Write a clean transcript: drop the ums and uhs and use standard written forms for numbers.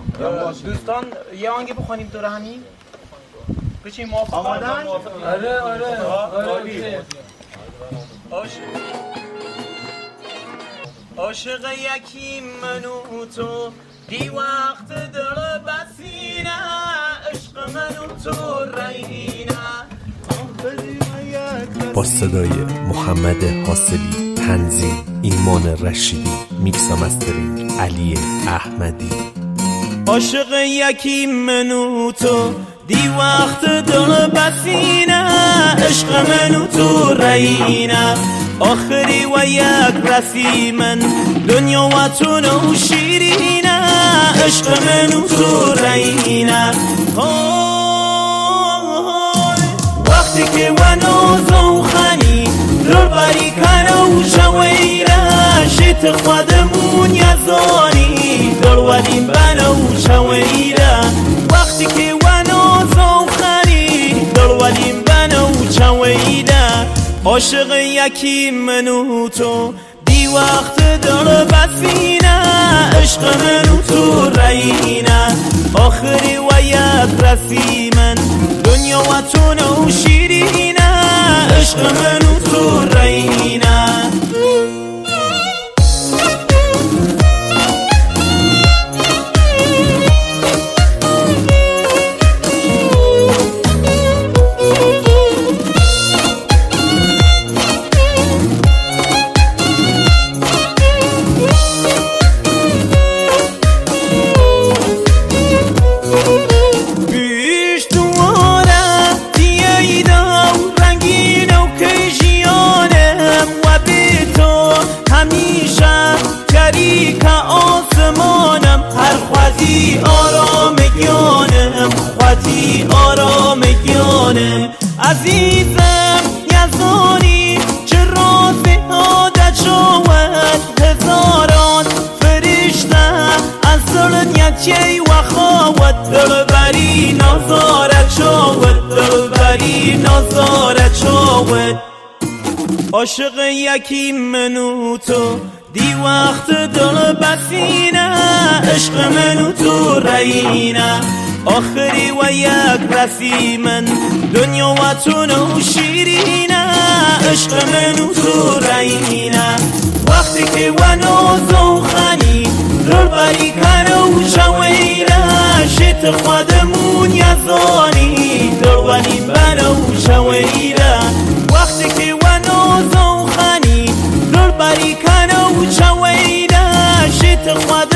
دوستان یه آهنگ بخونیم دور همین بچین موافقن؟ آره عاشق یکیم من و تو دی وقت دل بسینه عشق من و تو رینه. با صدای محمد حاصلی، تنظیم ایمان رشیدی، میکس و مسترینگ علی احمدی. عاشق یکی من و تو دی وقت دل بسینه عشق من و تو رینه. آخری و یک رسیمن دنیا و تو نو شیرینه عشق من و تو رینه. وقتی که و نازو خانی رو بری کنو شویره شیط خودمون یزانی دلولیم بنو شویره. وقتی که و نازو خانی دلولیم بنو شویره. عاشق یکی من و تو دی وقت دل بسینه عشق من و تو رینه. آخری و یک رسیمن دنیا و تو نو شیرینه عشق من و تو رینه. عزیزم یزانی چه رازی عادت شود هزاران فرشته از دنیای و خواهد دلبری نظارت شود دلبری نظارت شود. عاشق یکی من و تو دی وقت دل بسینه عشق من و تو رینه. آخری و یک رسیمن دنیا و تو نو شیرینه عشق من و تو رینه. وقتی که و نازو خانی رو بری کنو شویره شیط خودمون یزانی دلولیم بنو شویره. وقتی که و نازو خانی رو بری کنو شویره شیط خودمون